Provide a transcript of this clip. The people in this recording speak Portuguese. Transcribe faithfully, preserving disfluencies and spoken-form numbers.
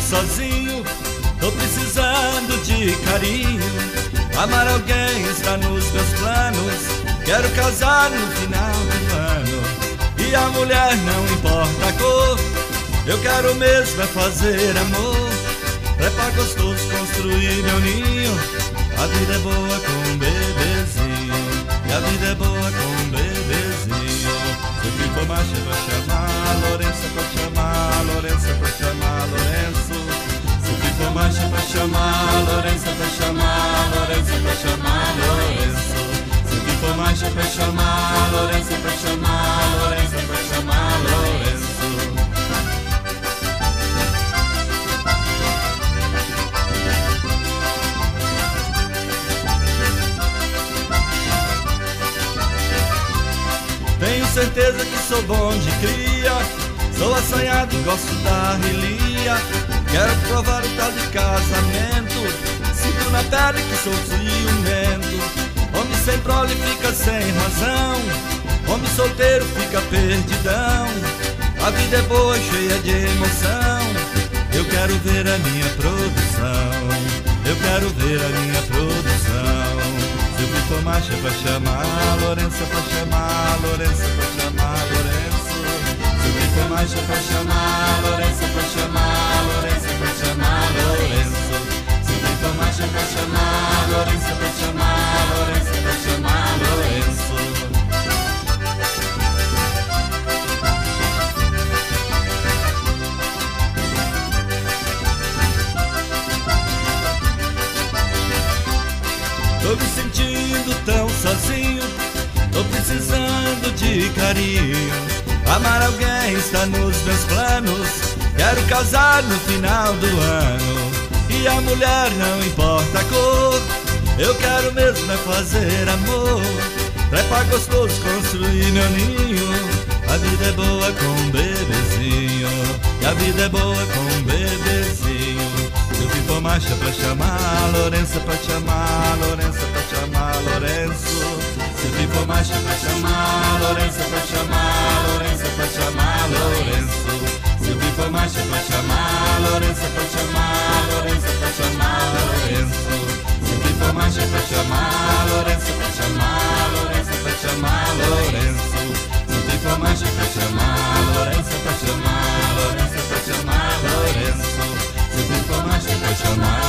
sozinho, tô precisando de carinho. Amar alguém está nos meus planos, quero casar no final do ano. E a mulher não importa a cor, eu quero mesmo é fazer amor. Trepa gostoso, construir meu ninho, a vida é boa com um bebezinho, e a vida é boa com um bebezinho. Se eu for macho é pra chamar Lourenço, é pra chamar Lourenço, é pra chamar Lourenço. Se eu for macho é pra chamar Lourenço, é pra chamar Lourenço, é pra chamar Lourenço. Se eu for macho é pra chamar Lourenço, é pra chamar Lourenço, é pra chamar Lourenço. Tenho certeza que sou bom de cria, sou assanhado e gosto da relia. Quero provar o tal de casamento, sinto na pele que sou ciumento. Homem sem prole fica sem razão, homem solteiro fica perdidão. A vida é boa, cheia de emoção, eu quero ver a minha produção, eu quero ver a minha produção. Se eu for macho é pra chamar Lourenço, é pra chamar Lourenço, é pra chamar Lourenço. Se eu for macho é pra chamar Lourenço, é pra chamar Lourenço, é pra chamar Lourenço. Se eu for macho é pra chamar Lourenço, é pra chamar Lourenço, é pra chamar Lourenço. Tô me sentindo tão sozinho, tô precisando de carinho. Amar alguém está nos meus planos, quero casar no final do ano. E a mulher não importa a cor, eu quero mesmo é fazer amor. Trepa gostoso, construir meu ninho, a vida é boa com um bebezinho, e a vida é boa com um bebezinho. Se eu for macho é pra chamar Lourenço, é pra chamar Lourenço, é pra chamar Lourenço. Se eu for macho é pra chamar Lourenço, é pra chamar Lourenço, é pra chamar Lourenço. Se eu for macho é pra chamar Lourenço, é pra chamar Lourenço, é pra chamar Lourenço. Se eu for macho é pra chamar Lourenço, é pra chamar Lourenço, é pra chamar Lourenço. Se eu for macho é pra chamar Lourenço, é pra chamar Lourenço, é pra chamar Lourenço. Se eu for macho é pra chamar